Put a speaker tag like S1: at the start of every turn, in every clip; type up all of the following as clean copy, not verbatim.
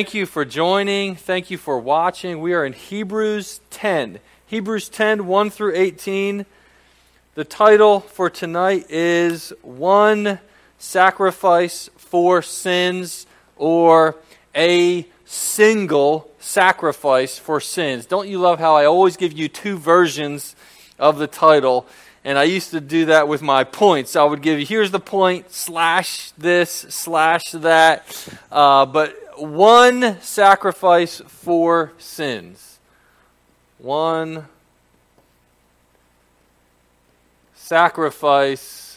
S1: Thank you for joining. Thank you for watching. We are in Hebrews 10. Hebrews 10, 1 through 18. The title for tonight is One Sacrifice for Sins, or A Single Sacrifice for Sins. Don't you love how I always give you two versions of the title? And I used to do that with my points. I would give you, here's the point, slash this, slash that. But one sacrifice for sins. One sacrifice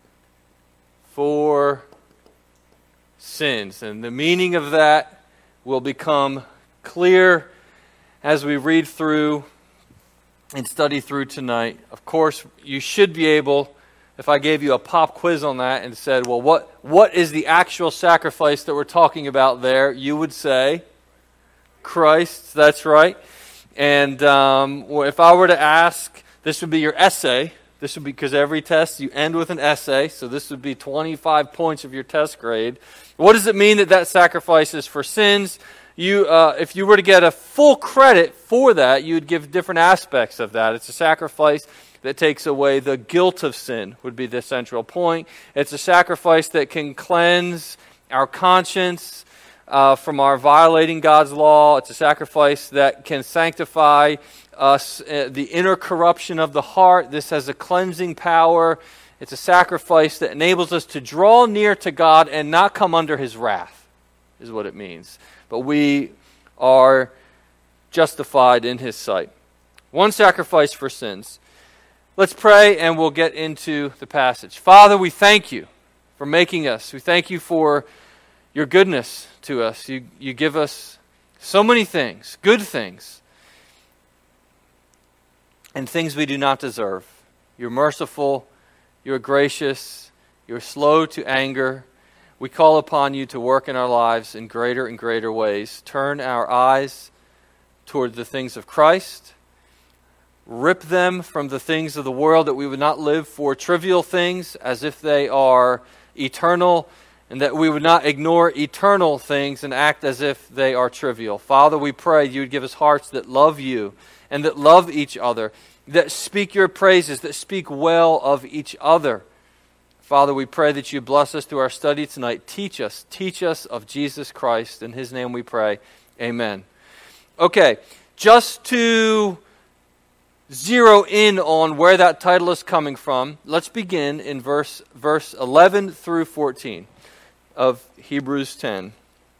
S1: for sins. And the meaning of that will become clear as we read through and study through tonight. Of course, you should be able, if I gave you a pop quiz on that and said, well, what is the actual sacrifice that we're talking about there? You would say, Christ, that's right. And if I were to ask, this would be your essay. This would be, because every test you end with an essay, so this would be 25 points of your test grade. What does it mean that sacrifice is for sins? If you were to get a full credit for that, you would give different aspects of that. It's a sacrifice that takes away the guilt of sin, would be the central point. It's a sacrifice that can cleanse our conscience from our violating God's law. It's a sacrifice that can sanctify us, the inner corruption of the heart. This has a cleansing power. It's a sacrifice that enables us to draw near to God and not come under His wrath, is what it means. But we are justified in His sight. One sacrifice for sins. Let's pray and we'll get into the passage. Father, we thank you for making us. We thank you for your goodness to us. You give us so many things, good things, and things we do not deserve. You're merciful, you're gracious, you're slow to anger. We call upon you to work in our lives in greater and greater ways. Turn our eyes toward the things of Christ. Rip them from the things of the world, that we would not live for trivial things as if they are eternal, and that we would not ignore eternal things and act as if they are trivial. Father, we pray you would give us hearts that love you and that love each other, that speak your praises, that speak well of each other. Father, we pray that you bless us through our study tonight. Teach us of Jesus Christ. In His name we pray. Amen. Okay, just to zero in on where that title is coming from, let's begin in verse 11 through 14 of Hebrews 10.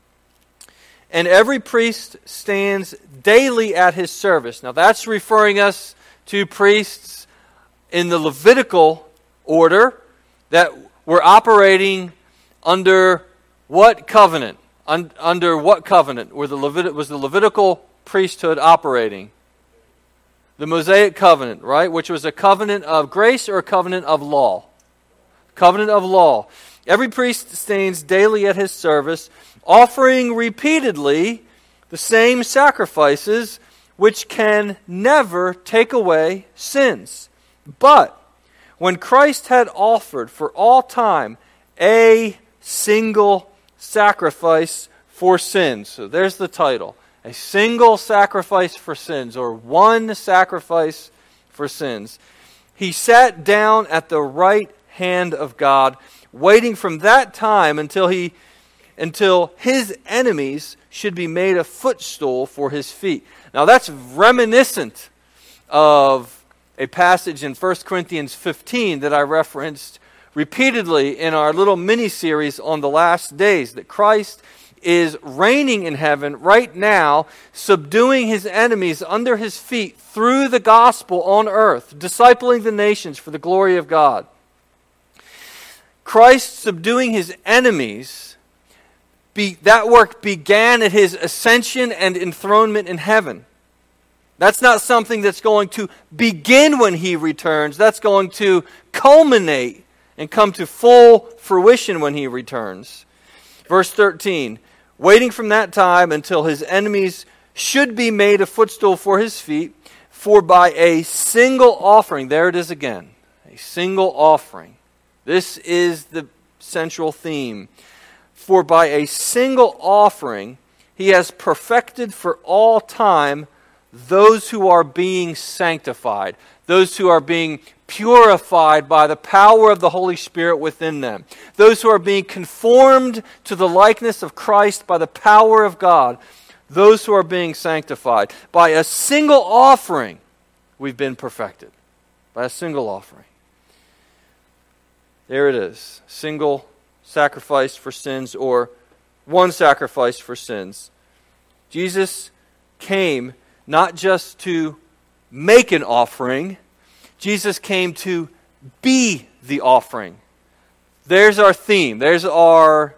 S1: And every priest stands daily at his service. Now that's referring us to priests in the Levitical order that were operating under what covenant? Under what covenant was the Levitical priesthood operating? The Mosaic covenant, right? Which was a covenant of grace or a covenant of law? Covenant of law. Every priest stands daily at his service, offering repeatedly the same sacrifices which can never take away sins. But when Christ had offered for all time a single sacrifice for sins, so there's the title, a single sacrifice for sins, or one sacrifice for sins, He sat down at the right hand of God, waiting from that time until His enemies should be made a footstool for His feet. Now that's reminiscent of a passage in 1 Corinthians 15 that I referenced repeatedly in our little mini-series on the last days, that Christ is reigning in heaven right now, subduing His enemies under His feet through the gospel on earth, discipling the nations for the glory of God. Christ subduing His enemies, that work began at His ascension and enthronement in heaven. That's not something that's going to begin when He returns. That's going to culminate and come to full fruition when He returns. Verse 13, waiting from that time until His enemies should be made a footstool for His feet, for by a single offering, there it is again, a single offering. This is the central theme. For by a single offering He has perfected for all time those who are being sanctified, those who are being purified by the power of the Holy Spirit within them, those who are being conformed to the likeness of Christ by the power of God, those who are being sanctified. By a single offering, we've been perfected. By a single offering. There it is. Single sacrifice for sins, or one sacrifice for sins. Jesus came not just to make an offering, Jesus came to be the offering. There's our theme. There's our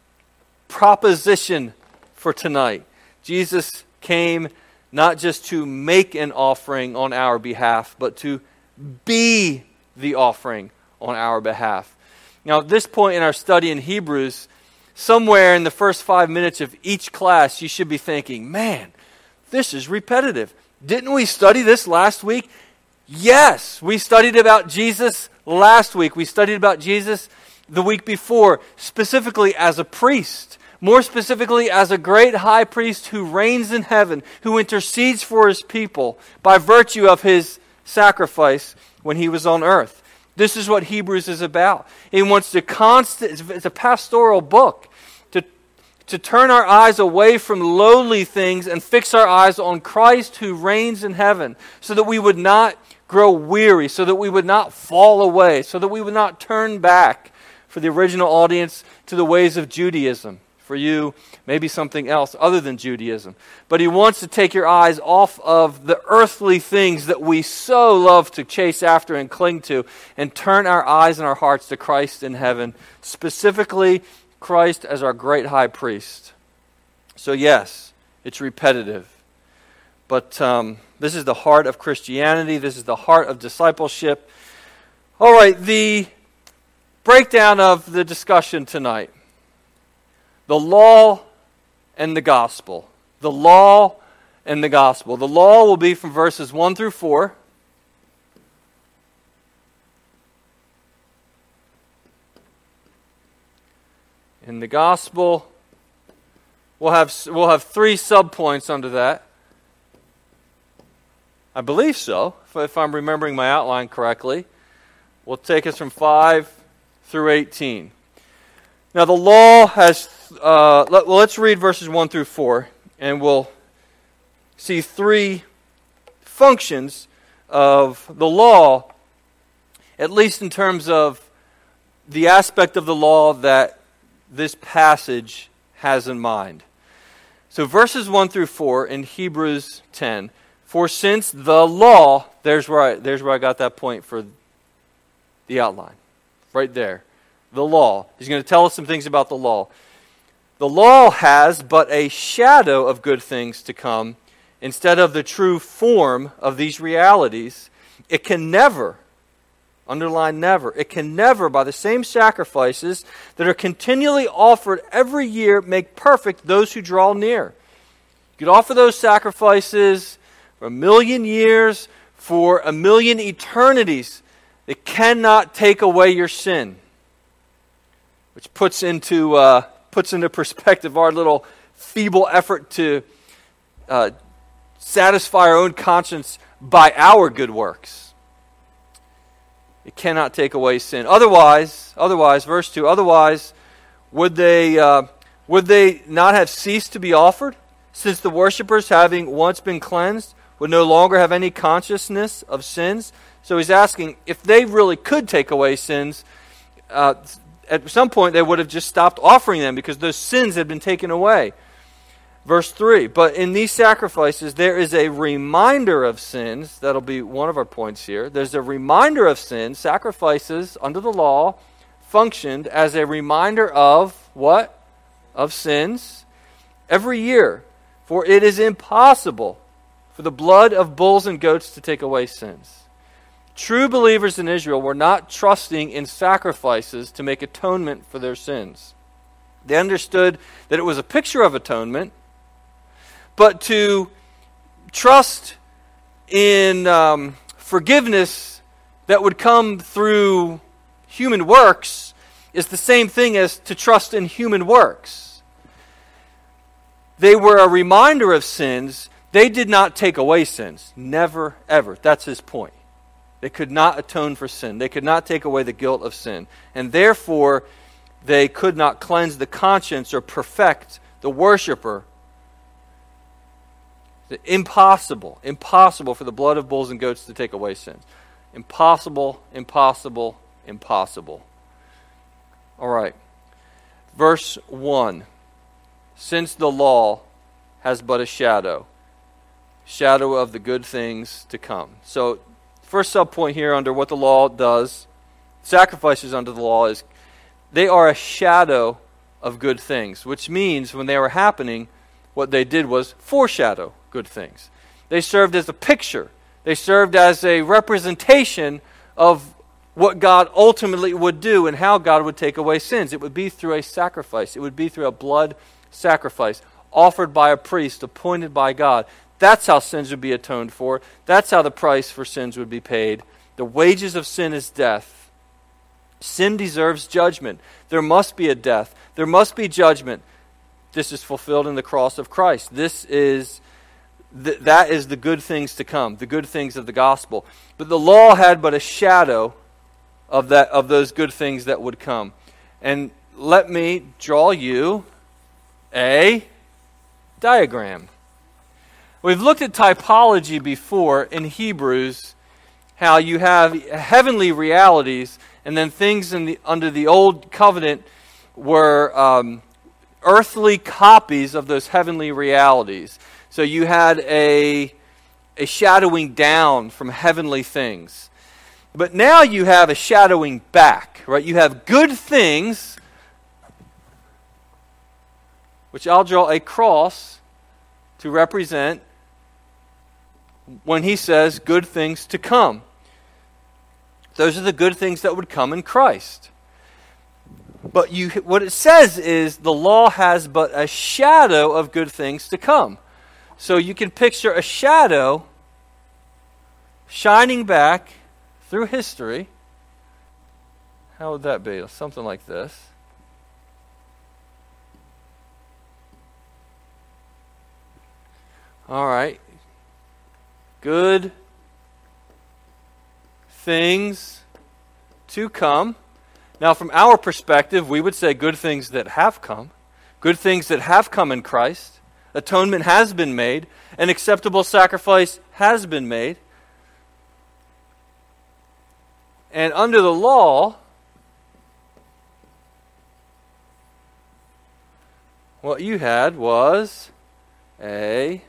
S1: proposition for tonight. Jesus came not just to make an offering on our behalf, but to be the offering on our behalf. Now, at this point in our study in Hebrews, somewhere in the first 5 minutes of each class, you should be thinking, man, this is repetitive. Didn't we study this last week? Yes, we studied about Jesus last week. We studied about Jesus the week before, specifically as a priest. More specifically, as a great high priest who reigns in heaven, who intercedes for his people by virtue of his sacrifice when he was on earth. This is what Hebrews is about. It wants to it's a pastoral book, to turn our eyes away from lowly things and fix our eyes on Christ who reigns in heaven, so that we would not grow weary, so that we would not fall away, so that we would not turn back for the original audience to the ways of Judaism. For you, maybe something else other than Judaism. But he wants to take your eyes off of the earthly things that we so love to chase after and cling to, and turn our eyes and our hearts to Christ in heaven, specifically Christ as our great high priest. So yes, it's repetitive. But this is the heart of Christianity. This is the heart of discipleship. All right, the breakdown of the discussion tonight. The law and the gospel. The law and the gospel. The law will be from verses 1 through 4. In the gospel, we'll have 3 subpoints under that. I believe so, if I'm remembering my outline correctly. Will take us from 5 through 18. Now the law has, let's read verses 1 through 4, and we'll see 3 functions of the law, at least in terms of the aspect of the law that this passage has in mind. So verses 1 through 4 in Hebrews 10, for since the law, there's where I got that point for the outline, right there. The law. He's going to tell us some things about the law. The law has but a shadow of good things to come instead of the true form of these realities. It can never, underline never, it can never, by the same sacrifices that are continually offered every year, make perfect those who draw near. You could offer those sacrifices for 1,000,000 years, for 1,000,000 eternities. It cannot take away your sin. Which puts into perspective our little feeble effort to satisfy our own conscience by our good works. It cannot take away sin. Otherwise, verse 2, otherwise, would they not have ceased to be offered, since the worshippers, having once been cleansed, would no longer have any consciousness of sins? So he's asking, if they really could take away sins, at some point they would have just stopped offering them because those sins had been taken away. Verse 3, but in these sacrifices there is a reminder of sins. That'll be one of our points here. There's a reminder of sins. Sacrifices under the law functioned as a reminder of what? Of sins every year. For it is impossible for the blood of bulls and goats to take away sins. True believers in Israel were not trusting in sacrifices to make atonement for their sins. They understood that it was a picture of atonement, but to trust in forgiveness that would come through human works is the same thing as to trust in human works. they were a reminder of sins. They did not take away sins. Never, ever. That's his point. They could not atone for sin. They could not take away the guilt of sin. And therefore, they could not cleanse the conscience or perfect the worshiper. Impossible for the blood of bulls and goats to take away sins. Impossible. All right. Verse 1. Since the law has but a shadow of the good things to come. So, first subpoint here under what the law does, sacrifices under the law, is they are a shadow of good things, which means when they were happening, what they did was foreshadow good things. They served as a picture. They served as a representation of what God ultimately would do and how God would take away sins. It would be through a sacrifice. It would be through a blood sacrifice offered by a priest appointed by God. That's how sins would be atoned for. That's how the price for sins would be paid. The wages of sin is death. Sin deserves judgment. There must be a death. There must be judgment. This is fulfilled in the cross of Christ. That is the good things to come, the good things of the gospel. But the law had but a shadow of those good things that would come. And let me draw you a diagram. We've looked at typology before in Hebrews, how you have heavenly realities, and then things under the old covenant were earthly copies of those heavenly realities. So you had a shadowing down from heavenly things. But now you have a shadowing back, right? You have good things, which I'll draw a cross to represent when he says good things to come. Those are the good things that would come in Christ. But what it says is the law has but a shadow of good things to come. So you can picture a shadow shining back through history. How would that be? Something like this. All right. Good things to come. Now, from our perspective, we would say good things that have come. Good things that have come in Christ. Atonement has been made. An acceptable sacrifice has been made. And under the law, what you had was a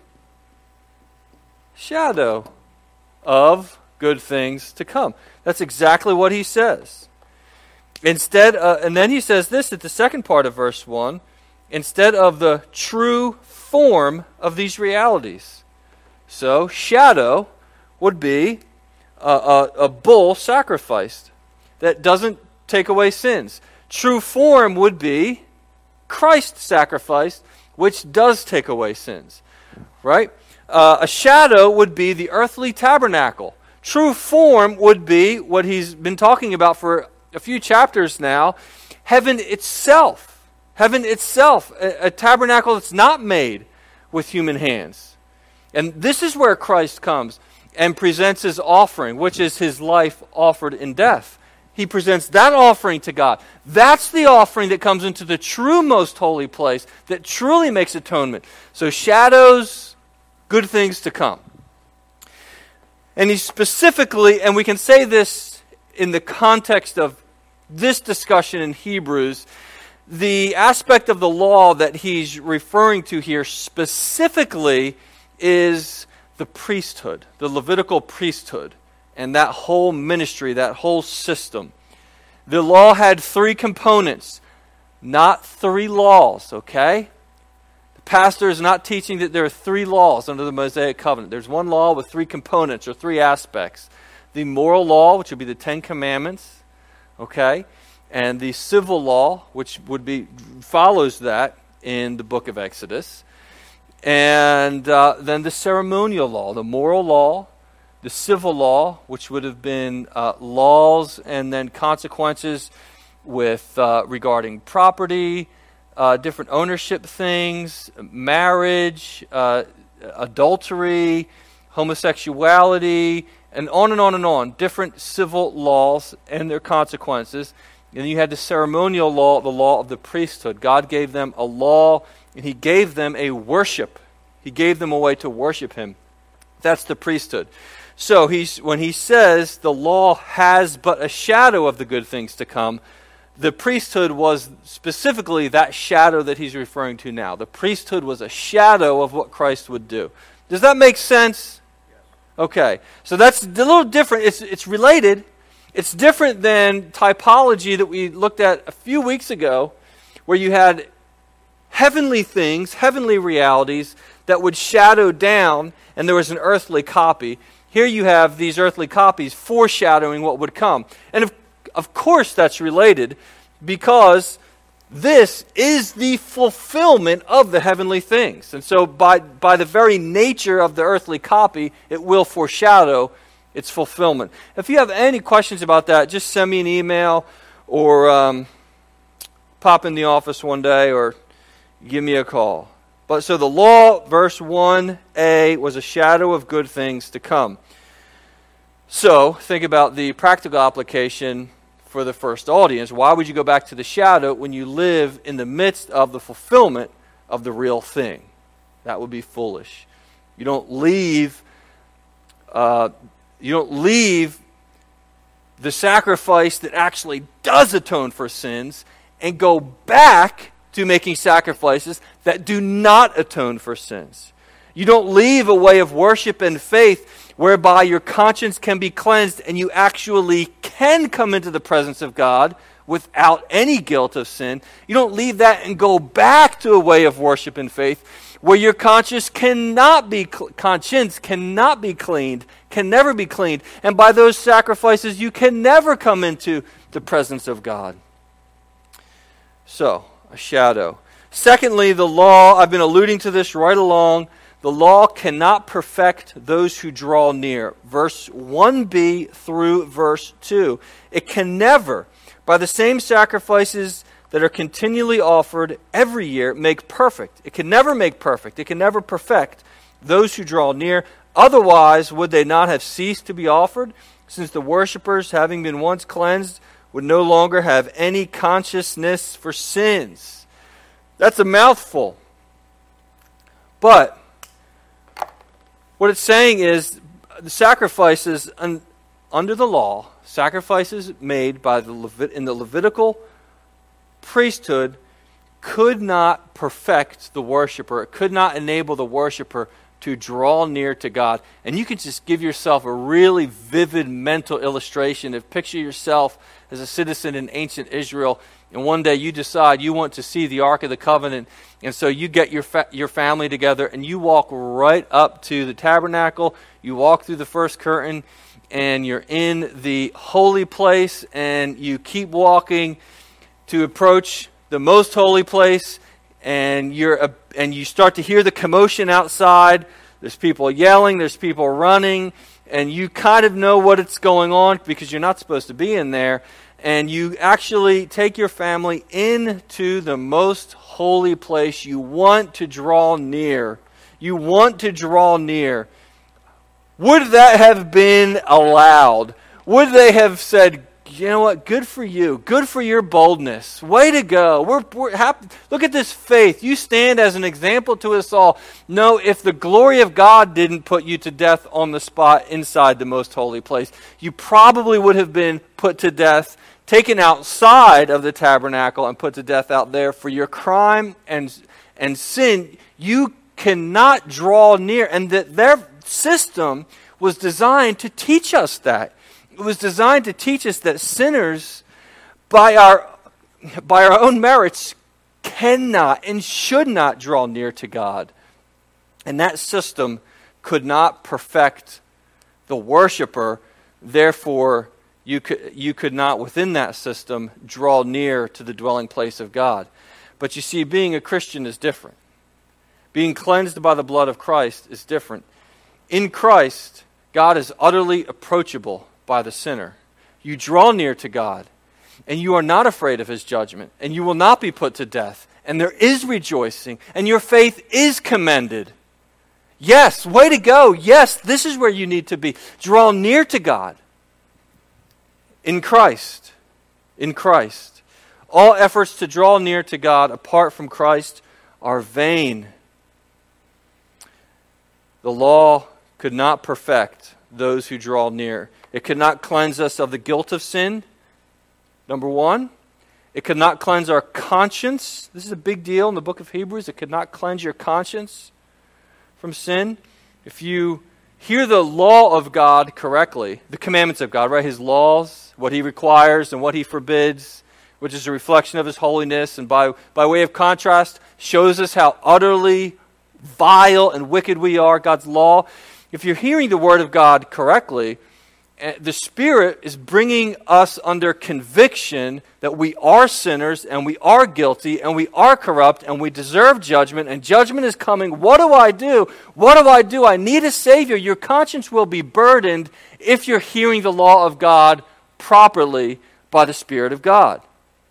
S1: shadow of good things to come. That's exactly what he says. Instead, and then he says this at the second part of verse 1, instead of the true form of these realities. So, shadow would be a bull sacrificed that doesn't take away sins. True form would be Christ sacrificed, which does take away sins. Right? A shadow would be the earthly tabernacle. True form would be what he's been talking about for a few chapters now, heaven itself. Heaven itself, a tabernacle that's not made with human hands. And this is where Christ comes and presents his offering, which is his life offered in death. He presents that offering to God. That's the offering that comes into the true most holy place that truly makes atonement. So shadows, good things to come. And he specifically, and we can say this in the context of this discussion in Hebrews, the aspect of the law that he's referring to here specifically is the priesthood, the Levitical priesthood, and that whole ministry, that whole system. The law had three components, not three laws, okay? The pastor is not teaching that there are three laws under the Mosaic covenant. There's one law with three components or three aspects. The moral law, which would be the Ten Commandments, okay? And the civil law, which follows that in the book of Exodus. And then the ceremonial law, the moral law, the civil law, which would have been laws and then consequences with regarding property, different ownership things, marriage, adultery, homosexuality, and on and on and on. Different civil laws and their consequences. And you had the ceremonial law, the law of the priesthood. God gave them a law, and He gave them a worship. He gave them a way to worship Him. That's the priesthood. So when He says the law has but a shadow of the good things to come, the priesthood was specifically that shadow that He's referring to now. The priesthood was a shadow of what Christ would do. Does that make sense? Okay, so that's a little different. It's related. It's different than typology that we looked at a few weeks ago, where you had heavenly things, heavenly realities that would shadow down, and there was an earthly copy. Here you have these earthly copies foreshadowing what would come. And of course that's related, because this is the fulfillment of the heavenly things. And so by the very nature of the earthly copy, it will foreshadow its fulfillment. If you have any questions about that, just send me an email or pop in the office one day or give me a call. But so the law, verse 1a, was a shadow of good things to come. So think about the practical application for the first audience. Why would you go back to the shadow when you live in the midst of the fulfillment of the real thing? That would be foolish. You don't leave the sacrifice that actually does atone for sins and go back to making sacrifices that do not atone for sins. You don't leave a way of worship and faith whereby your conscience can be cleansed and you actually can come into the presence of God without any guilt of sin. You don't leave that and go back to a way of worship and faith where your conscience cannot be cleaned, can never be cleaned. And by those sacrifices, you can never come into the presence of God. So, a shadow. Secondly, the law, I've been alluding to this right along, the law cannot perfect those who draw near. Verse 1b through verse 2. It can never, by the same sacrifices that are continually offered every year, make perfect. It can never make perfect. It can never perfect those who draw near. Otherwise, would they not have ceased to be offered, since the worshippers, having been once cleansed, would no longer have any consciousness for sins? That's a mouthful. But what it's saying is the sacrifices under the law, sacrifices made by in the Levitical priesthood, could not perfect the worshiper. It could not enable the worshiper to draw near to God. And you can just give yourself a really vivid mental illustration. Picture yourself as a citizen in ancient Israel, and one day you decide you want to see the Ark of the Covenant, and so you get your family together and you walk right up to the tabernacle, you walk through the first curtain, and you're in the holy place, and you keep walking to approach the most holy place, and you start to hear the commotion outside. There's people yelling, there's people running, and you kind of know what it's going on because you're not supposed to be in there. And you actually take your family into the most holy place. You want to draw near. You want to draw near. Would that have been allowed? Would they have said, you know what, good for you. Good for your boldness. Way to go. We're happy. Look at this faith. You stand as an example to us all. No, if the glory of God didn't put you to death on the spot inside the most holy place, you probably would have been put to death, taken outside of the tabernacle and put to death out there for your crime and sin. You cannot draw near. And that their system was designed to teach us that. It was designed to teach us that sinners, by our own merits, cannot and should not draw near to God. And that system could not perfect the worshiper. Therefore, you could not, within that system, draw near to the dwelling place of God. But you see, being a Christian is different. Being cleansed by the blood of Christ is different. In Christ, God is utterly approachable by the sinner. You draw near to God, and you are not afraid of His judgment, and you will not be put to death, and there is rejoicing, and your faith is commended. Yes, way to go. Yes, this is where you need to be. Draw near to God in Christ. In Christ. All efforts to draw near to God apart from Christ are vain. The law could not perfect those who draw near. It could not cleanse us of the guilt of sin. Number one, it could not cleanse our conscience. This is a big deal in the book of Hebrews. It could not cleanse your conscience from sin. If you hear the law of God correctly, the commandments of God, right? His laws, what He requires and what He forbids, which is a reflection of His holiness, and by way of contrast, shows us how utterly vile and wicked we are, God's law. If you're hearing the Word of God correctly, the Spirit is bringing us under conviction that we are sinners and we are guilty and we are corrupt and we deserve judgment, and judgment is coming. What do I do? What do I do? I need a Savior. Your conscience will be burdened if you're hearing the law of God properly by the Spirit of God.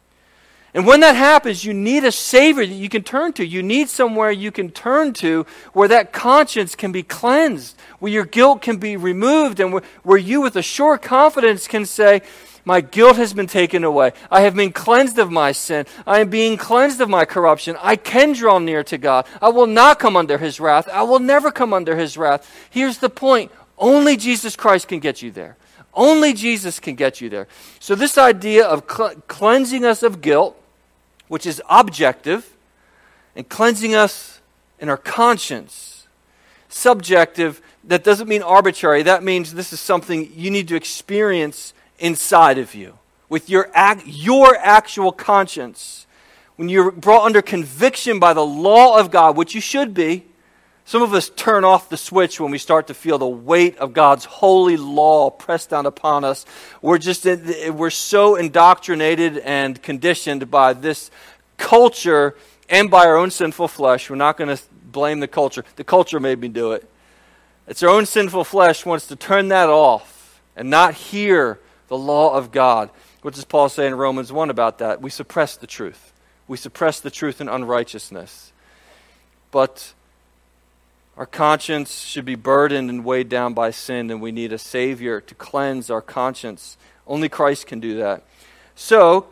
S1: And when that happens, you need a Savior that you can turn to. You need somewhere you can turn to where that conscience can be cleansed, where your guilt can be removed, and where you with a sure confidence can say, my guilt has been taken away. I have been cleansed of my sin. I am being cleansed of my corruption. I can draw near to God. I will not come under His wrath. I will never come under His wrath. Here's the point. Only Jesus Christ can get you there. Only Jesus can get you there. So this idea of cleansing us of guilt, which is objective, and cleansing us in our conscience, subjective, that doesn't mean arbitrary. That means this is something you need to experience inside of you with your actual conscience. When you're brought under conviction by the law of God, which you should be. Some of us turn off the switch when we start to feel the weight of God's holy law pressed down upon us. We're so indoctrinated and conditioned by this culture and by our own sinful flesh. We're not going to blame the culture. The culture made me do it. It's our own sinful flesh wants to turn that off and not hear the law of God. What does Paul say in Romans 1 about that? We suppress the truth. We suppress the truth in unrighteousness. But our conscience should be burdened and weighed down by sin, and we need a Savior to cleanse our conscience. Only Christ can do that. So,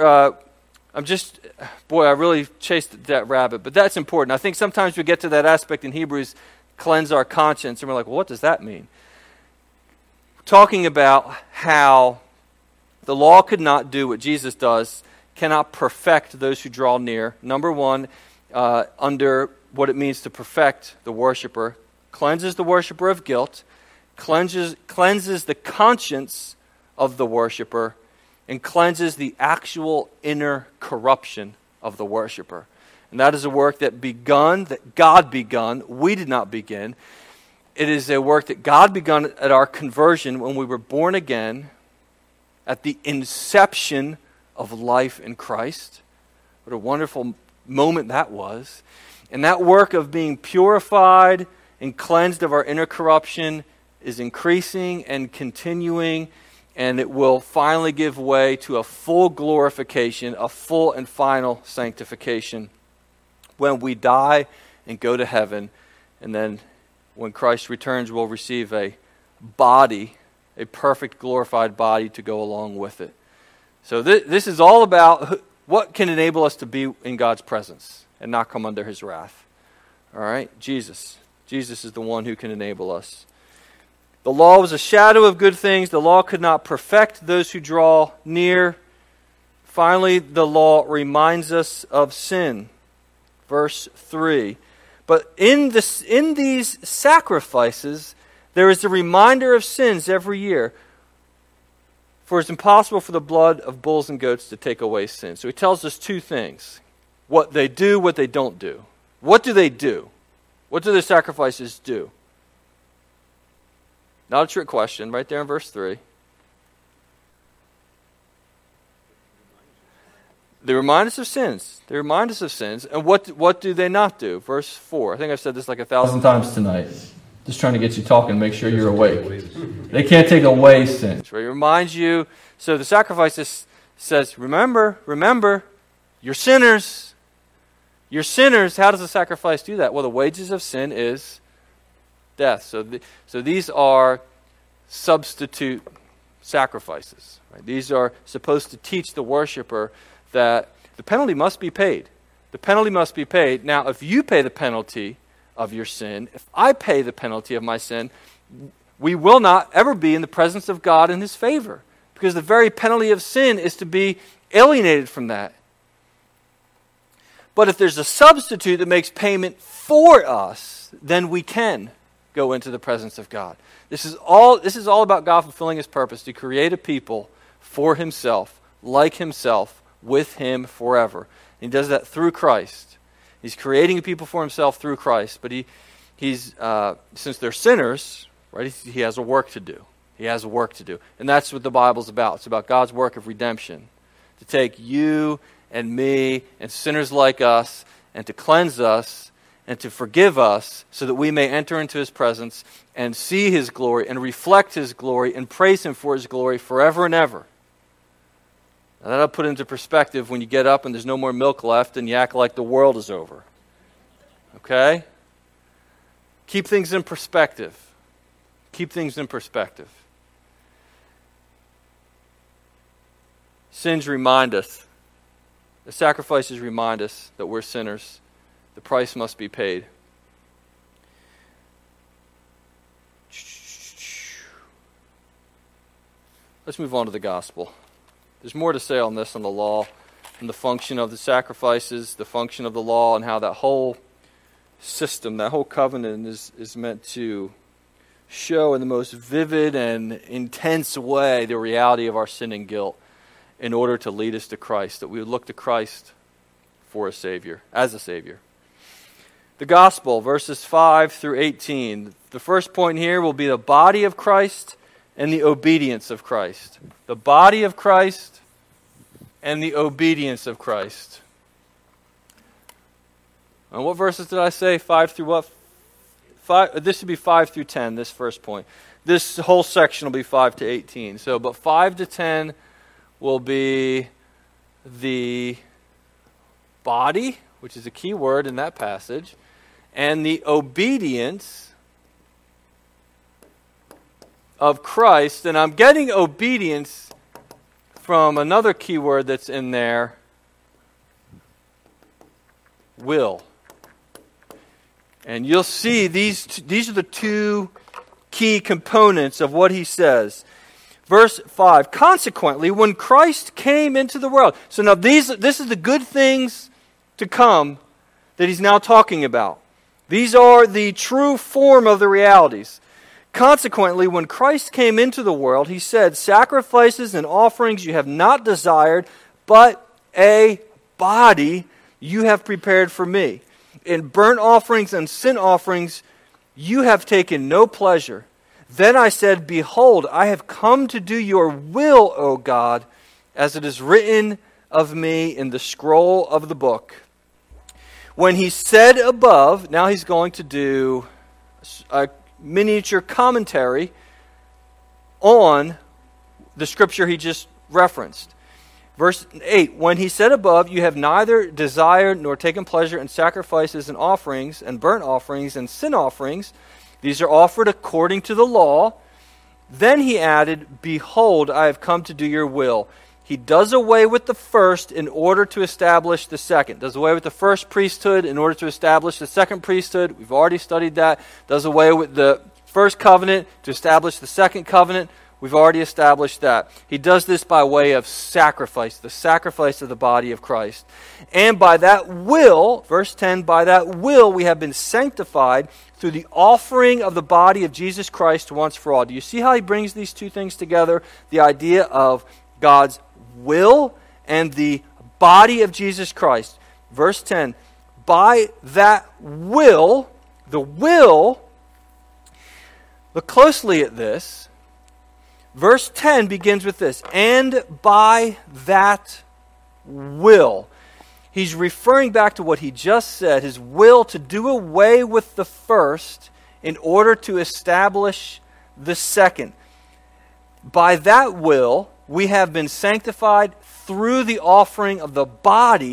S1: I really chased that rabbit, but that's important. I think sometimes we get to that aspect in Hebrews, cleanse our conscience, and we're like, well, what does that mean? Talking about how the law could not do what Jesus does, cannot perfect those who draw near. Number one, under what it means to perfect the worshiper, cleanses the worshiper of guilt, cleanses the conscience of the worshiper, and cleanses the actual inner corruption of the worshiper. And that is a work that God begun. We did not begin. It is a work that God begun at our conversion when we were born again, at the inception of life in Christ. What a wonderful moment that was. And that work of being purified and cleansed of our inner corruption is increasing and continuing, and it will finally give way to a full glorification, a full and final sanctification when we die and go to heaven. And then when Christ returns, we'll receive a body, a perfect glorified body to go along with it. So this is all about what can enable us to be in God's presence and not come under His wrath. All right? Jesus. Jesus is the one who can enable us. The law was a shadow of good things. The law could not perfect those who draw near. Finally, the law reminds us of sin. Verse 3. But in these sacrifices, there is a reminder of sins every year. For it's impossible for the blood of bulls and goats to take away sin. So he tells us two things. What they do, what they don't do. What do they do? What do the sacrifices do? Not a trick question, right there in verse 3. They remind us of sins. They remind us of sins. And what do they not do? Verse 4. I think I've said this like 1,000 times tonight. Just trying to get you talking, make sure you're awake. They can't take away sins. Right? It reminds you. So the sacrifices says, remember, you're sinners. You're sinners. How does the sacrifice do that? Well, the wages of sin is death. So these are substitute sacrifices. Right? These are supposed to teach the worshiper that the penalty must be paid. The penalty must be paid. Now, if you pay the penalty of your sin, if I pay the penalty of my sin, we will not ever be in the presence of God in His favor, because the very penalty of sin is to be alienated from that. But if there's a substitute that makes payment for us, then we can go into the presence of God. This is all about God fulfilling His purpose to create a people for Himself, like Himself, with Him forever. And He does that through Christ. He's creating a people for Himself through Christ, but he's since they're sinners, right? He has a work to do. He has a work to do, and that's what the Bible's about. It's about God's work of redemption, to take you and me and sinners like us, and to cleanse us and to forgive us, so that we may enter into His presence and see His glory and reflect His glory and praise Him for His glory forever and ever. Now that'll put into perspective when you get up and there's no more milk left and you act like the world is over. Okay? Keep things in perspective. Keep things in perspective. Sins remind us. The sacrifices remind us that we're sinners. The price must be paid. Let's move on to the gospel. There's more to say on this, on the law, and the function of the sacrifices, the function of the law, and how that whole system, that whole covenant is meant to show in the most vivid and intense way the reality of our sin and guilt in order to lead us to Christ, that we would look to Christ for a Savior, as a Savior. The gospel, verses 5 through 18. The first point here will be the body of Christ and the obedience of Christ. The body of Christ and the obedience of Christ. And what verses did I say? 5 through what? 5. This would be 5 through 10, this first point. This whole section will be 5 to 18. But 5 to 10 will be the body, which is a key word in that passage, and the obedience of Christ. And I'm getting obedience from another key word that's in there, will. And you'll see these are the two key components of what he says. Verse 5, consequently, when Christ came into the world. So now this is the good things to come that he's now talking about. These are the true form of the realities. Consequently, when Christ came into the world, he said, sacrifices and offerings you have not desired, but a body you have prepared for me. In burnt offerings and sin offerings you have taken no pleasure. Then I said, behold, I have come to do your will, O God, as it is written of me in the scroll of the book. When he said above, now he's going to do a miniature commentary on the scripture he just referenced. Verse 8, when he said above, you have neither desired nor taken pleasure in sacrifices and offerings and burnt offerings and sin offerings. These are offered according to the law. Then he added, behold, I have come to do your will. He does away with the first in order to establish the second. Does away with the first priesthood in order to establish the second priesthood. We've already studied that. Does away with the first covenant to establish the second covenant. We've already established that. He does this by way of sacrifice, the sacrifice of the body of Christ. And by that will, verse 10, by that will we have been sanctified through the offering of the body of Jesus Christ once for all. Do you see how he brings these two things together? The idea of God's will and the body of Jesus Christ. Verse 10, by that will, the will, look closely at this. Verse 10 begins with this, and by that will. He's referring back to what he just said, his will to do away with the first in order to establish the second. By that will, we have been sanctified through the offering of the body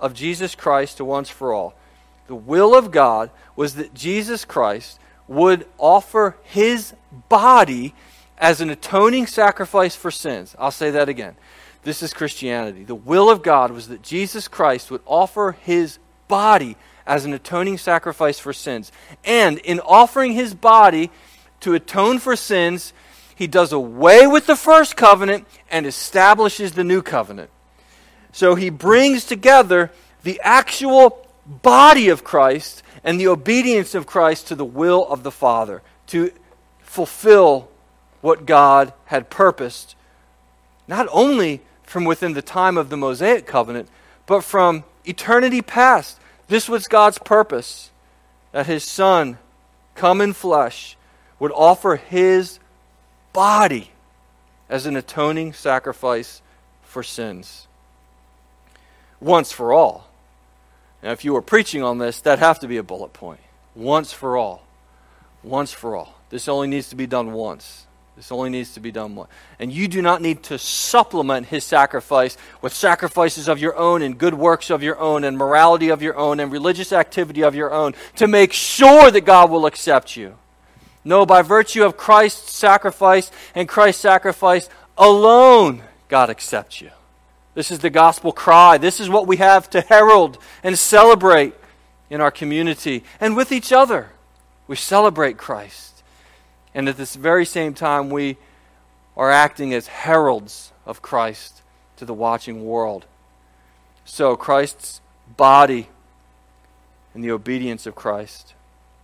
S1: of Jesus Christ to once for all. The will of God was that Jesus Christ would offer his body as an atoning sacrifice for sins. I'll say that again. This is Christianity. The will of God was that Jesus Christ would offer his body as an atoning sacrifice for sins. And in offering his body to atone for sins, he does away with the first covenant and establishes the new covenant. So he brings together the actual body of Christ and the obedience of Christ to the will of the Father, to fulfill what God had purposed, not only from within the time of the Mosaic covenant, but from eternity past. This was God's purpose, that his Son, come in flesh, would offer his body as an atoning sacrifice for sins. Once for all. Now, if you were preaching on this, that'd have to be a bullet point. Once for all. Once for all. This only needs to be done once. This only needs to be done once. And you do not need to supplement his sacrifice with sacrifices of your own and good works of your own and morality of your own and religious activity of your own to make sure that God will accept you. No, by virtue of Christ's sacrifice and Christ's sacrifice alone, God accepts you. This is the gospel cry. This is what we have to herald and celebrate in our community and with each other. We celebrate Christ. And at this very same time, we are acting as heralds of Christ to the watching world. So, Christ's body and the obedience of Christ.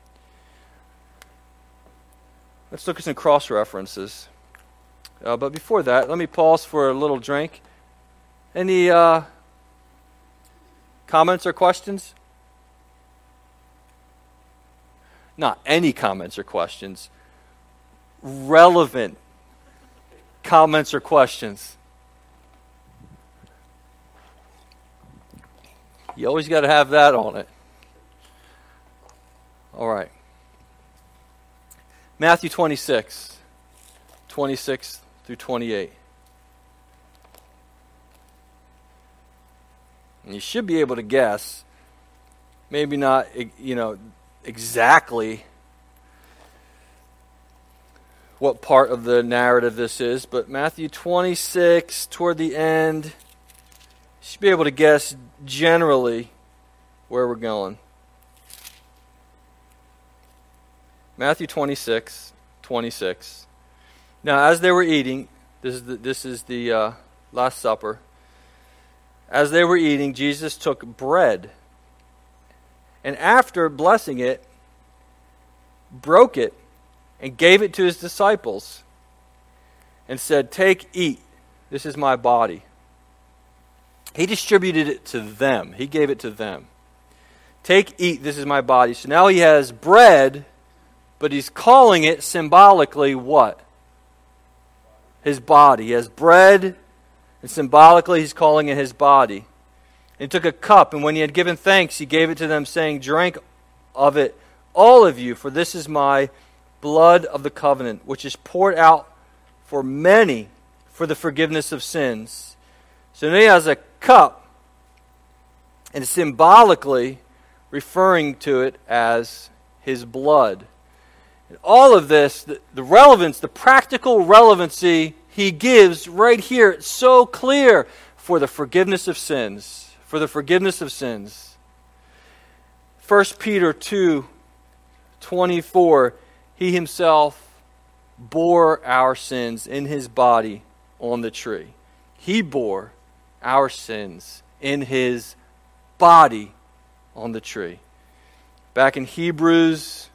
S1: Let's look at some cross-references. But before that, let me pause for a little drink. Any comments or questions? Not any comments or questions. Relevant comments or questions. You always got to have that on it. All right. Matthew 26, 26 through 28. And you should be able to guess, maybe not, exactly what part of the narrative this is, but Matthew 26, toward the end, you should be able to guess generally where we're going. Matthew 26, 26. Now, as they were eating, this is the Last Supper. As they were eating, Jesus took bread, and after blessing it, broke it, and gave it to his disciples, and said, "Take, eat, this is my body." He distributed it to them. He gave it to them. "Take, eat, this is my body." So now he has bread, but he's calling it symbolically what? His body. He has bread, and symbolically he's calling it his body. And he took a cup, and when he had given thanks, he gave it to them, saying, "Drink of it, all of you, for this is my blood of the covenant, which is poured out for many for the forgiveness of sins." So now he has a cup, and symbolically referring to it as his blood. And all of this, the relevance, the practical relevancy he gives right here, it's so clear, for the forgiveness of sins. For the forgiveness of sins. 1 Peter 2:24, he himself bore our sins in his body on the tree. He bore our sins in his body on the tree. Back in Hebrews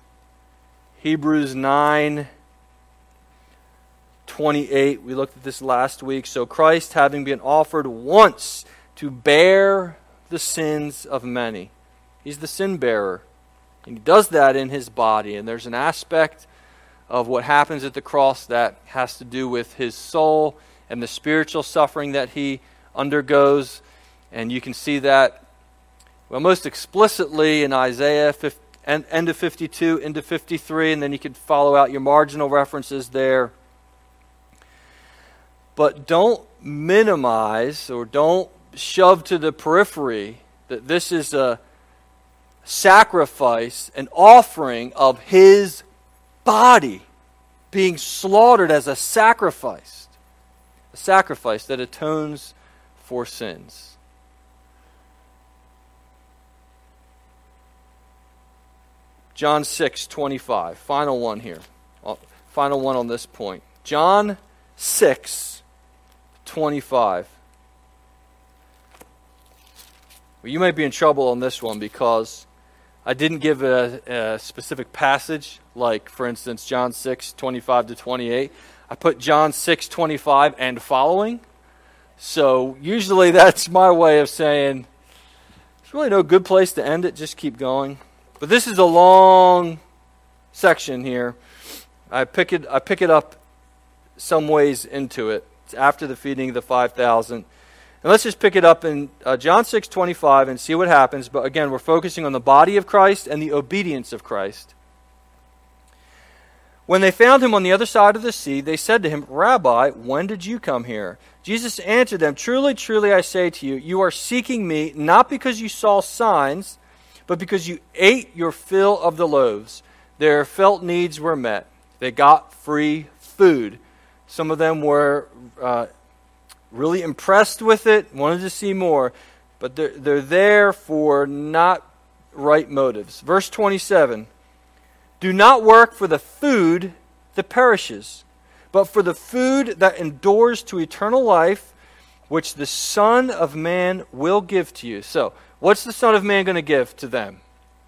S1: 9:28, we looked at this last week. So Christ, having been offered once to bear the sins of many. He's the sin bearer. And he does that in his body. And there's an aspect of what happens at the cross that has to do with his soul and the spiritual suffering that he undergoes. And you can see that, well, most explicitly in Isaiah end of 52 into 53, and then you can follow out your marginal references there. But don't minimize or don't shove to the periphery That this is a sacrifice, an offering of his body being slaughtered as a sacrifice that atones for sins. John 6:25, final one here. Final one on this point. John 6:25. Well, you might be in trouble on this one because I didn't give a specific passage, like, for instance, John 6:25 to 28. I put John 6:25 and following. So usually that's my way of saying, there's really no good place to end it, just keep going. But this is a long section here. I pick it up some ways into it. It's after the feeding of the 5,000. And let's just pick it up in John 6:25 and see what happens. But again, we're focusing on the body of Christ and the obedience of Christ. When they found him on the other side of the sea, they said to him, "Rabbi, when did you come here?" Jesus answered them, "Truly, truly, I say to you, you are seeking me not because you saw signs, but because you ate your fill of the loaves. Their felt needs were met. They got free food." Some of them were really impressed with it, wanted to see more, but they're there for not right motives. Verse 27, "Do not work for the food that perishes, but for the food that endures to eternal life, which the Son of Man will give to you." So, what's the Son of Man going to give to them?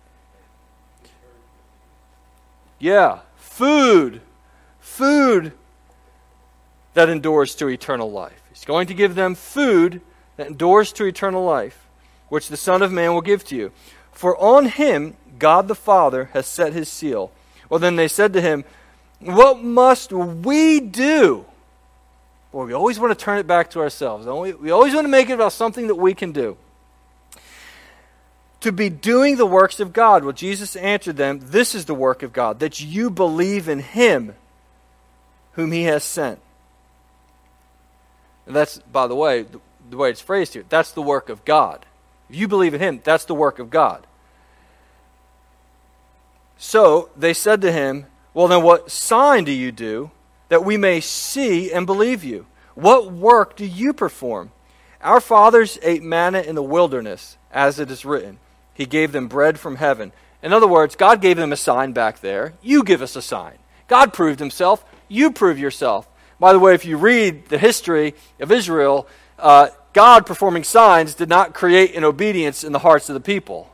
S1: Yeah, food. Food that endures to eternal life. He's going to give them food that endures to eternal life, which the Son of Man will give to you. For on him God the Father has set his seal. Well, then they said to him, "What must we do?" Boy, we always want to turn it back to ourselves, don't we? We always want to make it about something that we can do. "To be doing the works of God." Well, Jesus answered them, "This is the work of God, that you believe in him whom he has sent." And that's, by the way it's phrased here, that's the work of God. If you believe in him, that's the work of God. So they said to him, "Well, then what sign do you do that we may see and believe you? What work do you perform? Our fathers ate manna in the wilderness, as it is written. He gave them bread from heaven." In other words, God gave them a sign back there. You give us a sign. God proved himself. You prove yourself. By the way, if you read the history of Israel, God performing signs did not create an obedience in the hearts of the people.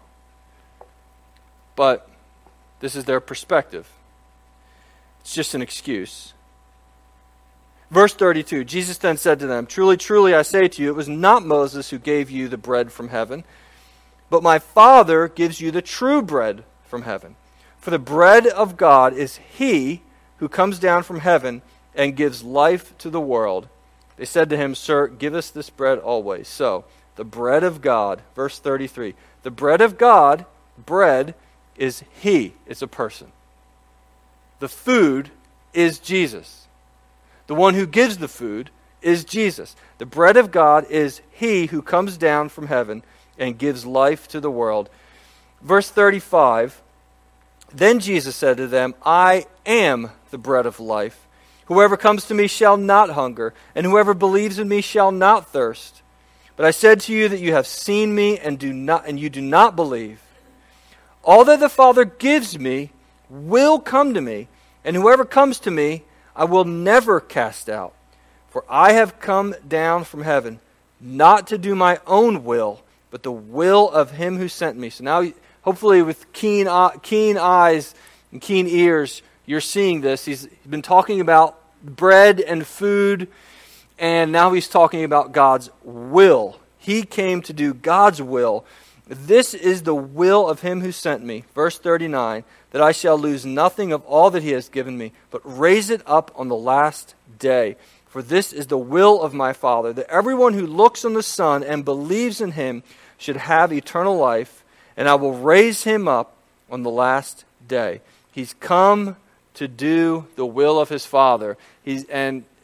S1: But this is their perspective. It's just an excuse. Verse 32, Jesus then said to them, "Truly, truly, I say to you, it was not Moses who gave you the bread from heaven, but my Father gives you the true bread from heaven. For the bread of God is he who comes down from heaven and gives life to the world." They said to him, "Sir, give us this bread always." So, the bread of God, verse 33, the bread of God, bread, is he. It's a person. The food is Jesus. The one who gives the food is Jesus. The bread of God is he who comes down from heaven and gives life to the world. Verse 35, then Jesus said to them, "I am the bread of life. Whoever comes to me shall not hunger, and whoever believes in me shall not thirst. But I said to you that you have seen me and you do not believe. All that the Father gives me will come to me, and whoever comes to me I will never cast out. For I have come down from heaven, not to do my own will, but the will of him who sent me." So now, hopefully with keen eyes and keen ears, you're seeing this. He's been talking about bread and food, and now he's talking about God's will. He came to do God's will. "This is the will of him who sent me," verse 39, "that I shall lose nothing of all that he has given me, but raise it up on the last day. For this is the will of my Father, that everyone who looks on the Son and believes in him should have eternal life, and I will raise him up on the last day." He's come to do the will of his Father. He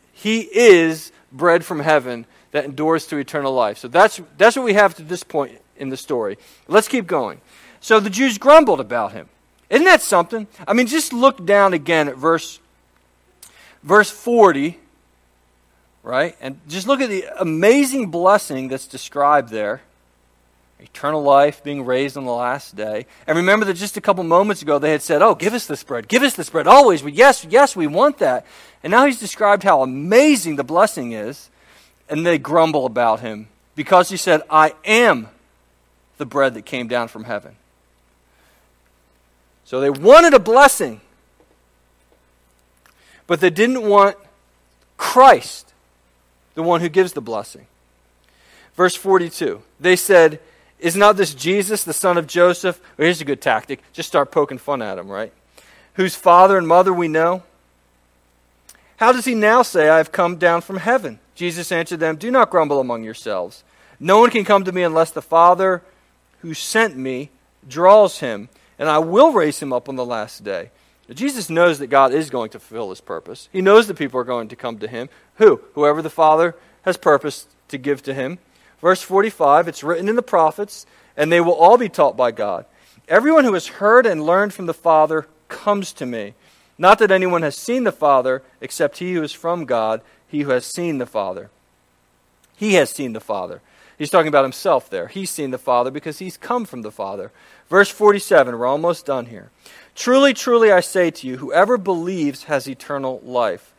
S1: is bread from heaven that endures to eternal life. So that's what we have to this point in the story. Let's keep going. So the Jews grumbled about him. Isn't that something? I mean, just look down again at verse 40, right? And just look at the amazing blessing that's described there. Eternal life, being raised on the last day. And remember that just a couple moments ago they had said, oh, give us this bread, always. Yes, we want that. And now he's described how amazing the blessing is. And they grumble about him because he said, I am the bread that came down from heaven. So they wanted a blessing, but they didn't want Christ, the one who gives the blessing. Verse 42, they said, is not this Jesus, the son of Joseph? Well, here's a good tactic. Just start poking fun at him, right? Whose father and mother we know. How does he now say, I have come down from heaven? Jesus answered them, do not grumble among yourselves. No one can come to me unless the Father who sent me draws him, and I will raise him up on the last day. Now, Jesus knows that God is going to fulfill his purpose. He knows that people are going to come to him. Who? Whoever the Father has purposed to give to him. Verse 45, it's written in the prophets, and they will all be taught by God. Everyone who has heard and learned from the Father comes to me. Not that anyone has seen the Father, except he who is from God, he who has seen the Father. He has seen the Father. He's talking about himself there. He's seen the Father because he's come from the Father. Verse 47, we're almost done here. Truly, truly, I say to you, whoever believes has eternal life.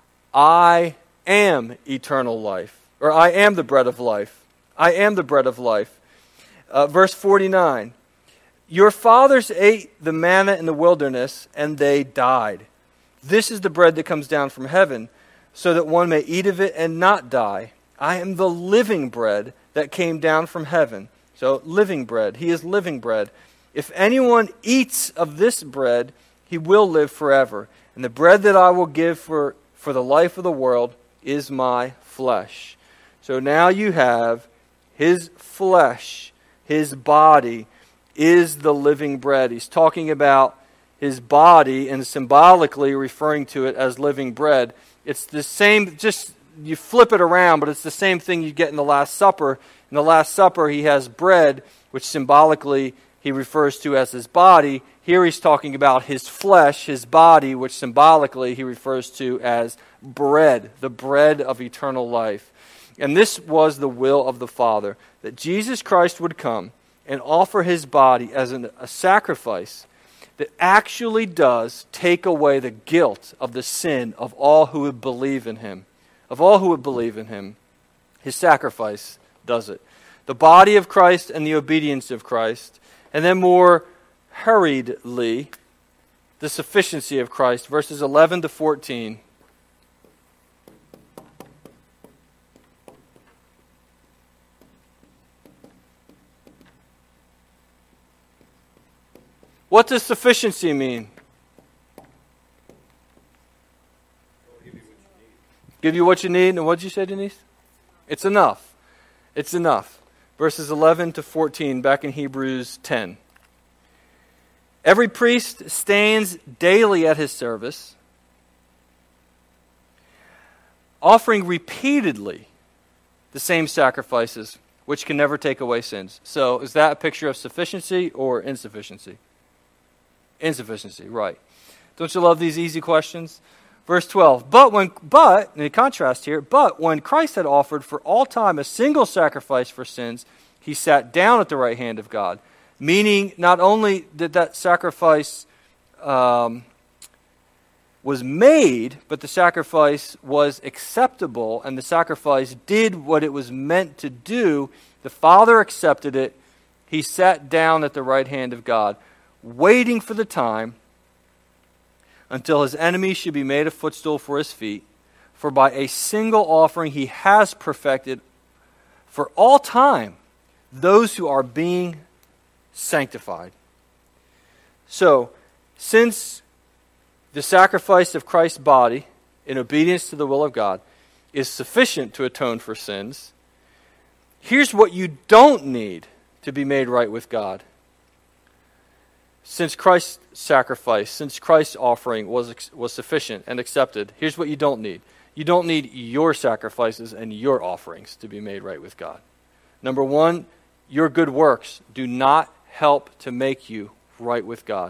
S1: I am eternal life. Or I am the bread of life. I am the bread of life. Verse 49. Your fathers ate the manna in the wilderness, and they died. This is the bread that comes down from heaven, so that one may eat of it and not die. I am the living bread that came down from heaven. So, living bread. He is living bread. If anyone eats of this bread, he will live forever. And the bread that I will give for the life of the world is my flesh. So now you have his flesh, his body, is the living bread. He's talking about his body and symbolically referring to it as living bread. It's the same, just you flip it around, but it's the same thing you get in the Last Supper. In the Last Supper, he has bread, which symbolically he refers to as his body. Here he's talking about his flesh, his body, which symbolically he refers to as bread, the bread of eternal life. And this was the will of the Father, that Jesus Christ would come and offer his body as a sacrifice that actually does take away the guilt of the sin of all who would believe in him. Of all who would believe in him, his sacrifice does it. The body of Christ and the obedience of Christ. And then more hurriedly, the sufficiency of Christ. Verses 11 to 14. What does sufficiency mean? Give you what you need. And what did you say, Denise? It's enough. It's enough. Verses 11 to 14 back in Hebrews 10. Every priest stands daily at his service, offering repeatedly the same sacrifices, which can never take away sins. So is that a picture of sufficiency or insufficiency? Insufficiency, right. Don't you love these easy questions? Verse 12, but, in contrast here, but when Christ had offered for all time a single sacrifice for sins, he sat down at the right hand of God. Meaning, not only did that sacrifice was made, but the sacrifice was acceptable, and the sacrifice did what it was meant to do. The Father accepted it. He sat down at the right hand of God, waiting for the time until his enemies should be made a footstool for his feet. For by a single offering he has perfected for all time those who are being sanctified. So, since the sacrifice of Christ's body in obedience to the will of God is sufficient to atone for sins, here's what you don't need to be made right with God. Since Christ's sacrifice, since Christ's offering was sufficient and accepted, here's what you don't need. You don't need your sacrifices and your offerings to be made right with God. Number one, your good works do not help to make you right with God.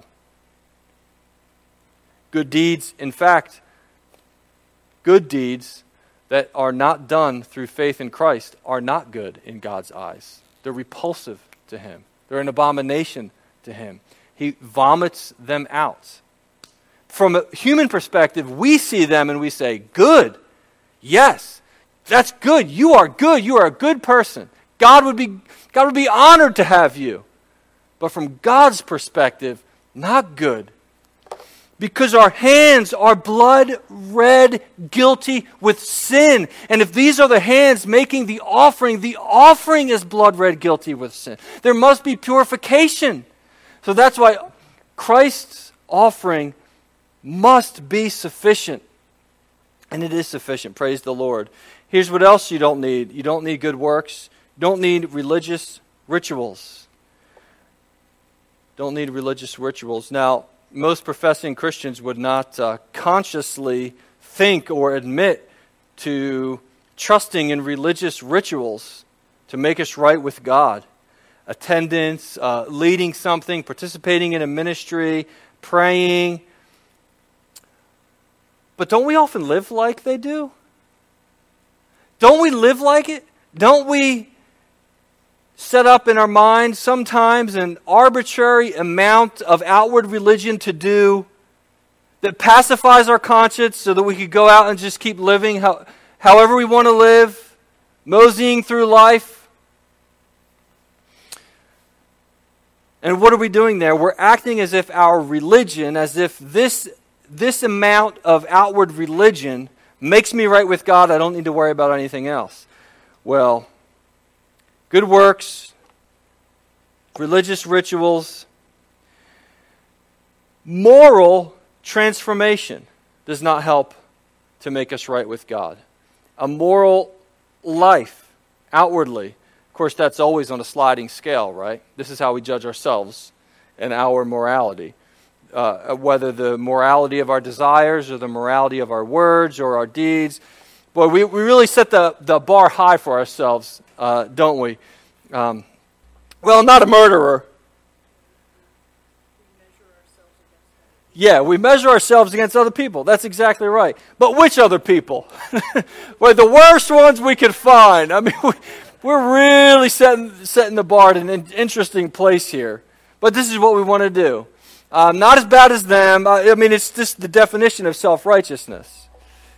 S1: Good deeds, in fact, good deeds that are not done through faith in Christ are not good in God's eyes. They're repulsive to Him. They're an abomination to Him. He vomits them out. From a human perspective, we see them and we say, good. Yes, that's good. You are good. You are a good person. God would be honored to have you. But from God's perspective, not good. Because our hands are blood red, guilty with sin. And if these are the hands making the offering is blood red, guilty with sin. There must be purification. So that's why Christ's offering must be sufficient. And it is sufficient. Praise the Lord. Here's what else you don't need. You don't need good works. You don't need religious rituals. Don't need religious rituals. Now, most professing Christians would not consciously think or admit to trusting in religious rituals to make us right with God. Attendance, leading something, participating in a ministry, praying. But don't we often live like they do? Don't we live like it? Don't we set up in our minds sometimes an arbitrary amount of outward religion to do that pacifies our conscience so that we could go out and just keep living however we want to live, moseying through life? And what are we doing there? We're acting as if our religion, as if this amount of outward religion makes me right with God. I don't need to worry about anything else. Well, good works, religious rituals, moral transformation does not help to make us right with God. A moral life, outwardly, of course, that's always on a sliding scale, right? This is how we judge ourselves and our morality. Whether the morality of our desires or the morality of our words or our deeds. Boy, we really set the bar high for ourselves, don't we? Well, not a murderer. Yeah, we measure ourselves against other people. That's exactly right. But which other people? Well, the worst ones we could find. I mean, we're really setting the bar at an interesting place here. But this is what we want to do. Not as bad as them. It's just the definition of self-righteousness.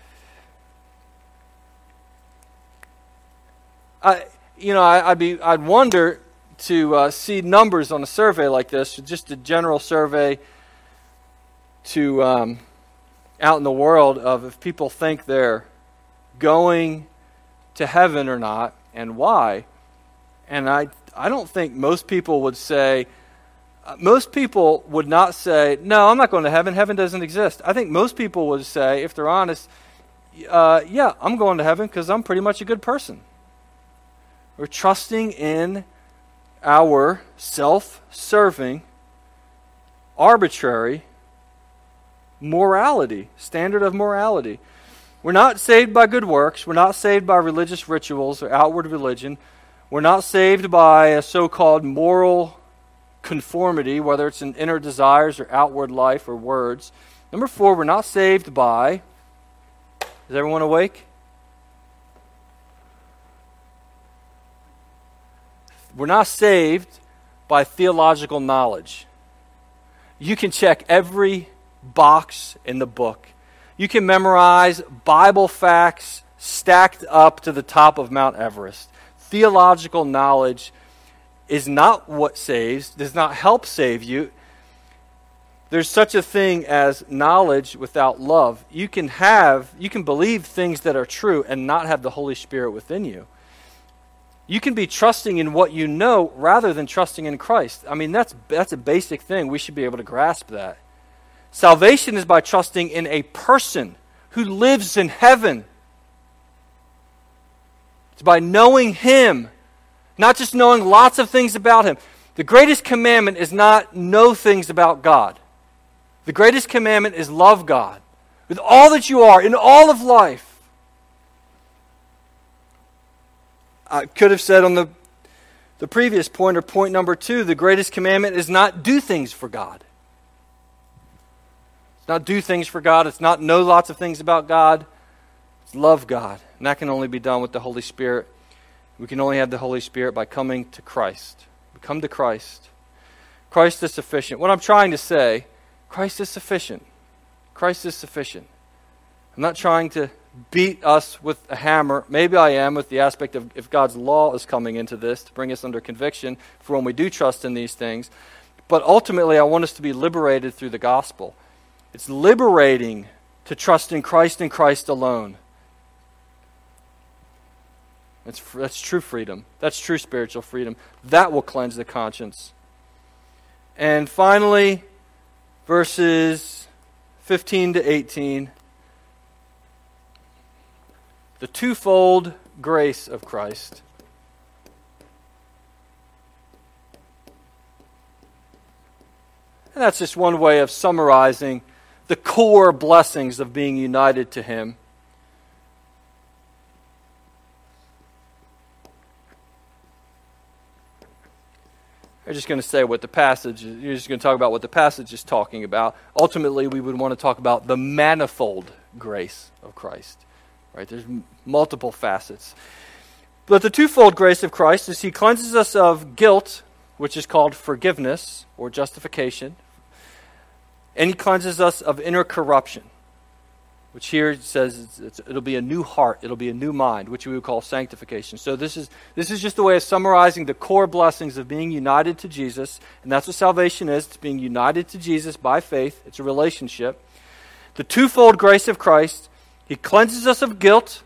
S1: I'd wonder to see numbers on a survey like this, just a general survey to out in the world of if people think they're going to heaven or not, and why. And I don't think most people would say. Most people would not say, no, I'm not going to heaven. Heaven doesn't exist. I think most people would say, if they're honest, yeah, I'm going to heaven because I'm pretty much a good person. We're trusting in our self-serving, arbitrary morality, standard of morality. We're not saved by good works. We're not saved by religious rituals or outward religion. We're not saved by a so-called moral conformity, whether it's in inner desires or outward life or words. Number 4, we're not saved by, is everyone awake? We're not saved by theological knowledge. You can check every box in the book. You can memorize Bible facts stacked up to the top of Mount Everest. Theological knowledge is not what saves, does not help save you. There's such a thing as knowledge without love. You can believe things that are true and not have the Holy Spirit within you. You can be trusting in what you know rather than trusting in Christ. That's a basic thing. We should be able to grasp that. Salvation is by trusting in a person who lives in heaven. It's by knowing Him. Not just knowing lots of things about Him. The greatest commandment is not know things about God. The greatest commandment is love God with all that you are in all of life. I could have said on the the previous point, or point number 2, the greatest commandment is not do things for God. It's not do things for God. It's not know lots of things about God. It's love God. And that can only be done with the Holy Spirit. We can only have the Holy Spirit by coming to Christ. We come to Christ. Christ is sufficient. What I'm trying to say, Christ is sufficient. Christ is sufficient. I'm not trying to beat us with a hammer. Maybe I am with the aspect of if God's law is coming into this to bring us under conviction for when we do trust in these things. But ultimately, I want us to be liberated through the gospel. It's liberating to trust in Christ and Christ alone. That's true freedom. That's true spiritual freedom. That will cleanse the conscience. And finally, verses 15 to 18. The twofold grace of Christ. And that's just one way of summarizing the core blessings of being united to Him. I'm just going to say what the passage, you're just going to talk about what the passage is talking about. Ultimately, we would want to talk about the manifold grace of Christ. Right? There's multiple facets. But the twofold grace of Christ is He cleanses us of guilt, which is called forgiveness or justification. And He cleanses us of inner corruption, which here says it'll be a new heart, it'll be a new mind, which we would call sanctification. So this is just a way of summarizing the core blessings of being united to Jesus. And that's what salvation is. It's being united to Jesus by faith. It's a relationship. The twofold grace of Christ. He cleanses us of guilt.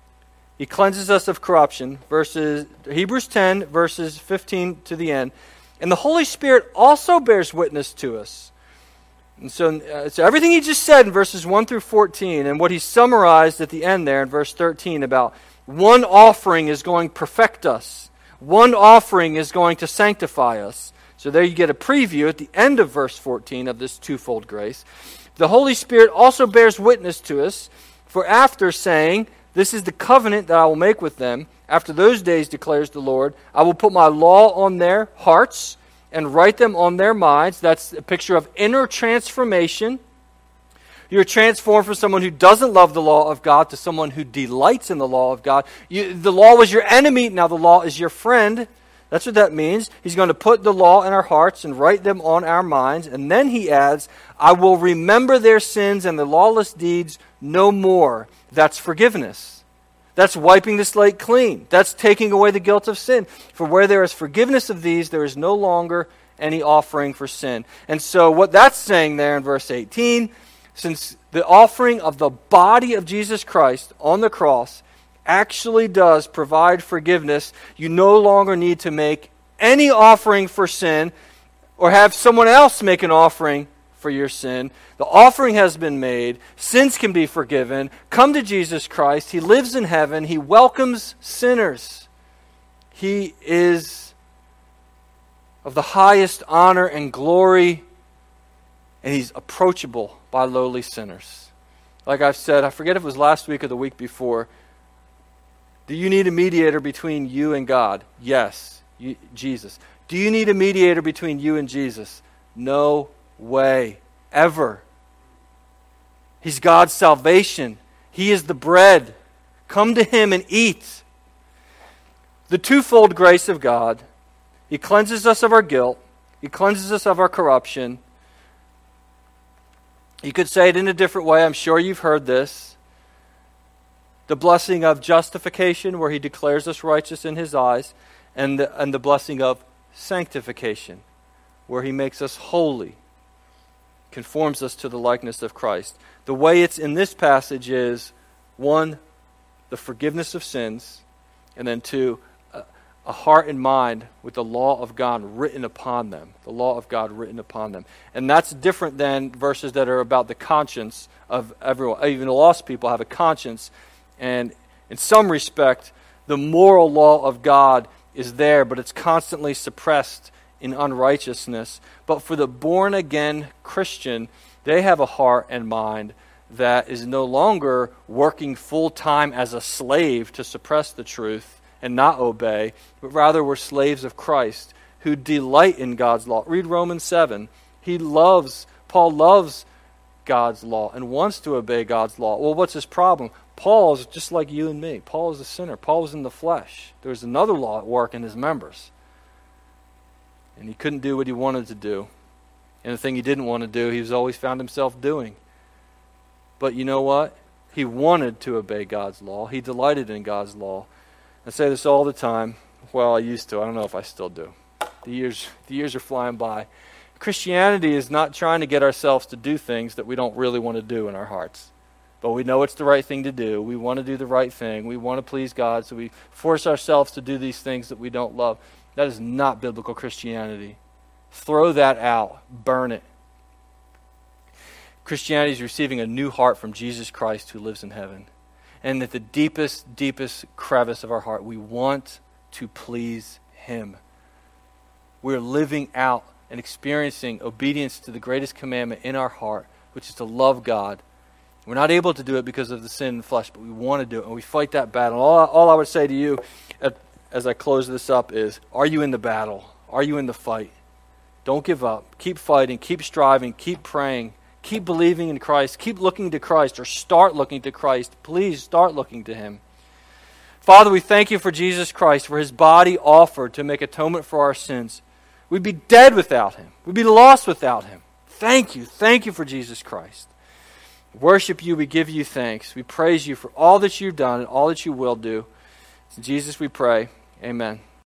S1: He cleanses us of corruption. Hebrews 10, verses 15 to the end. And the Holy Spirit also bears witness to us. And so everything he just said in verses 1 through 14, and what he summarized at the end there in verse 13 about one offering is going to perfect us. One offering is going to sanctify us. So there you get a preview at the end of verse 14 of this twofold grace. The Holy Spirit also bears witness to us. For after saying, this is the covenant that I will make with them, after those days, declares the Lord, I will put my law on their hearts and write them on their minds. That's a picture of inner transformation. You're transformed from someone who doesn't love the law of God to someone who delights in the law of God. The law was your enemy, now the law is your friend. That's what that means. He's going to put the law in our hearts and write them on our minds. And then he adds, I will remember their sins and their lawless deeds no more. That's forgiveness. That's wiping the slate clean. That's taking away the guilt of sin. For where there is forgiveness of these, there is no longer any offering for sin. And so what that's saying there in verse 18, since the offering of the body of Jesus Christ on the cross actually does provide forgiveness, you no longer need to make any offering for sin or have someone else make an offering for your sin. The offering has been made. Sins can be forgiven. Come to Jesus Christ. He lives in heaven. He welcomes sinners. He is of the highest honor and glory, and He's approachable by lowly sinners. Like I've said, I forget if it was last week or the week before, do you need a mediator between you and God? Yes, Jesus. Do you need a mediator between you and Jesus? No way. Ever. He's God's salvation. He is the bread. Come to Him and eat. The twofold grace of God. He cleanses us of our guilt. He cleanses us of our corruption. You could say it in a different way. I'm sure you've heard this. The blessing of justification, where He declares us righteous in His eyes, and the blessing of sanctification, where He makes us holy, conforms us to the likeness of Christ. The way it's in this passage is, 1, the forgiveness of sins, and then 2, a heart and mind with the law of God written upon them. The law of God written upon them. And that's different than verses that are about the conscience of everyone. Even the lost people have a conscience. And in some respect, the moral law of God is there, but it's constantly suppressed in unrighteousness. But for the born-again Christian, they have a heart and mind that is no longer working full-time as a slave to suppress the truth and not obey, but rather we're slaves of Christ who delight in God's law. Read Romans 7. Paul loves God's law and wants to obey God's law. Well, what's his problem? Paul is just like you and me. Paul is a sinner. Paul was in the flesh. There was another law at work in his members. And he couldn't do what he wanted to do. And the thing he didn't want to do, he's always found himself doing. But you know what? He wanted to obey God's law. He delighted in God's law. I say this all the time. Well, I used to. I don't know if I still do. The years are flying by. Christianity is not trying to get ourselves to do things that we don't really want to do in our hearts. But we know it's the right thing to do. We want to do the right thing. We want to please God, so we force ourselves to do these things that we don't love. That is not biblical Christianity. Throw that out. Burn it. Christianity is receiving a new heart from Jesus Christ who lives in heaven. And at the deepest, deepest crevice of our heart, we want to please Him. We're living out and experiencing obedience to the greatest commandment in our heart, which is to love God. We're not able to do it because of the sin in the flesh, but we want to do it, and we fight that battle. All I would say to you as I close this up is, are you in the battle? Are you in the fight? Don't give up. Keep fighting. Keep striving. Keep praying. Keep believing in Christ. Keep looking to Christ, or start looking to Christ. Please start looking to Him. Father, we thank You for Jesus Christ, for His body offered to make atonement for our sins. We'd be dead without Him. We'd be lost without Him. Thank You. Thank You for Jesus Christ. We worship You. We give You thanks. We praise You for all that You've done and all that You will do. In Jesus we pray. Amen.